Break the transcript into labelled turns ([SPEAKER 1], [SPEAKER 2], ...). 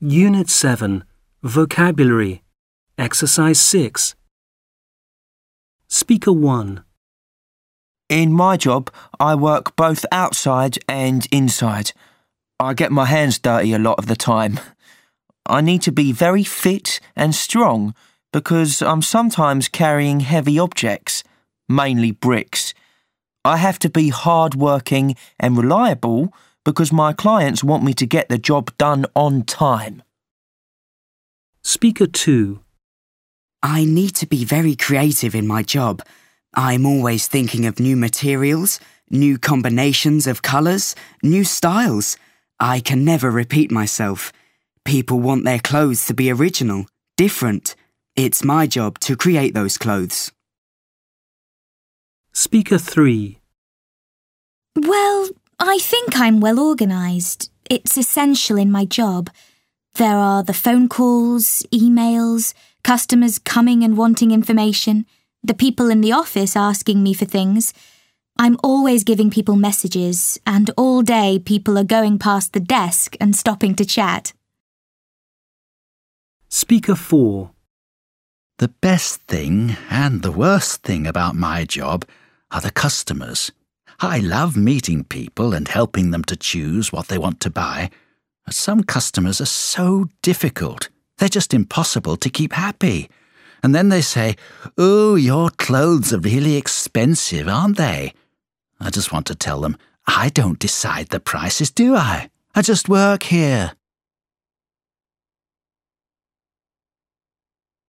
[SPEAKER 1] Unit 7, Vocabulary, Exercise 6. Speaker 1.
[SPEAKER 2] In my job, I work both outside and inside. I get my hands dirty a lot of the time. I need to be very fit and strong because I'm sometimes carrying heavy objects, mainly bricks. I have to be hard-working and reliable because my clients want me to get the job done on time.
[SPEAKER 1] Speaker 2.
[SPEAKER 3] I need to be very creative in my job. I'm always thinking of new materials, new combinations of colours, new styles. I can never repeat myself. People want their clothes to be original, different. It's my job to create those clothes.
[SPEAKER 1] Speaker 3.
[SPEAKER 4] Well, I think I'm well organised. It's essential in my job. There are the phone calls, emails, customers coming and wanting information, the people in the office asking me for things. I'm always giving people messages, and all day people are going past the desk and stopping to chat.
[SPEAKER 1] Speaker 4.
[SPEAKER 5] The best thing and the worst thing about my job are the customers. I love meeting people and helping them to choose what they want to buy. But some customers are so difficult. They're just impossible to keep happy. And then they say, "Oh, your clothes are really expensive, aren't they?" I just want to tell them, I don't decide the prices, do I? I just work here.